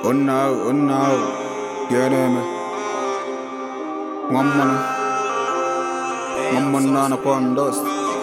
Oh no, get him. One man on upon dust.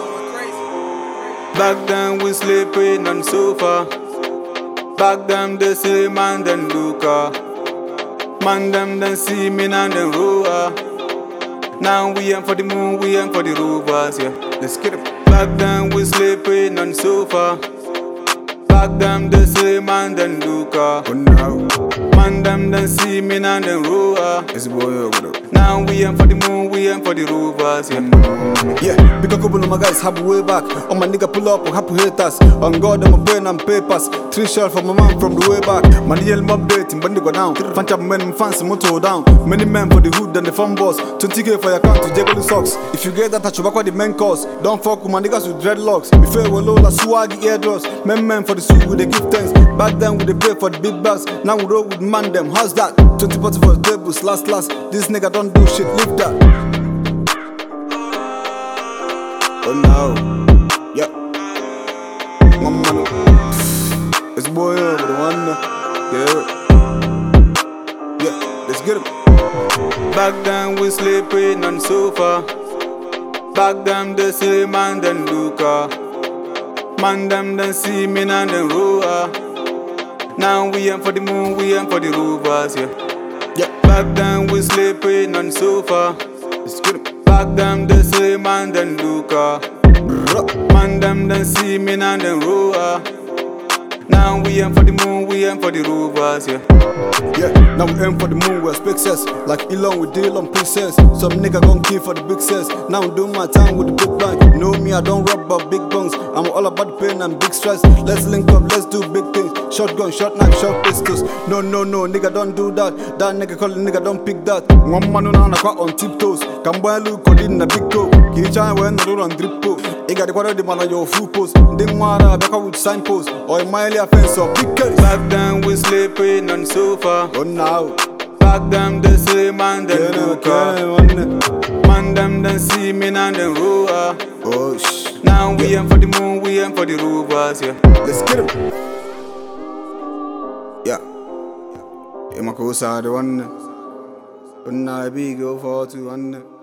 Back then we sleeping on sofa. Back then they say man then Luca. Man them then see me and then roar. Now we aim for the moon, we aim for the rovers, yeah. Let's get it. Back then we sleeping on sofa. Back them they say man then Luca. Oh no. Man them then see me and then roar. It's boy over there. Now we aim for the moon, we aim for the rovers, yeah. Yeah, because a couple of my guys have way back. On my nigga pull up, happy haters. On God, I'm a brain and papers. 3 shells from my man from the way back. Man, yell mob dating, but go down. Fancy men, fancy motor down. Many men for the hood and the fun boss. 20k for your account to juggle the socks. If you get that, touch back what the men cause. Don't fuck with my niggas with dreadlocks. If you were low, like swaggy eardrops. Men for the suit with the gift things. Back then we they pay for the big bags. Now we roll with man them. How's that? 20 party for the tables, last. This nigga don't do shit, leave that. Oh no, yeah. One man, it's boy over the one, yeah, let's get him. Back then we sleeping on sofa. Back then they say man then Luca. Man them then see me and then roar. Now we aim for the moon, we aim for the rovers, yeah. Back then we sleeping on sofa. Let's get him. Back then they say man then Luca. Man them then see me and then roar. Now we aim for the moon, we aim for the rovers, yeah. Yeah, now we aim for the moon, we're success. Like Elon, we deal on princess. Some nigga gon' kill for the big sense. Now I'm doing my time with the big bang. You know me, I don't rap about big bongs. I'm all about the pain and big stress. Let's link up, let's do big things. Shotgun, short knife, short pistols. No, nigga don't do that. That nigga call the nigga don't pick that. One man on on tiptoes. Come boy look in a big coat. He try when the road on drip po. He got the quarter the man on your full post. Ding wanna back up with signpost. Or a mile offense or big case. Back then we sleeping on sofa. Oh now. Back then they say man then Luca. Man them then see me and then roar. Oh shh. Now we aim for the moon, we aim for the rovers, yeah. Let's get him. Yeah. I'm a cool side one. But now I be go for 2 1.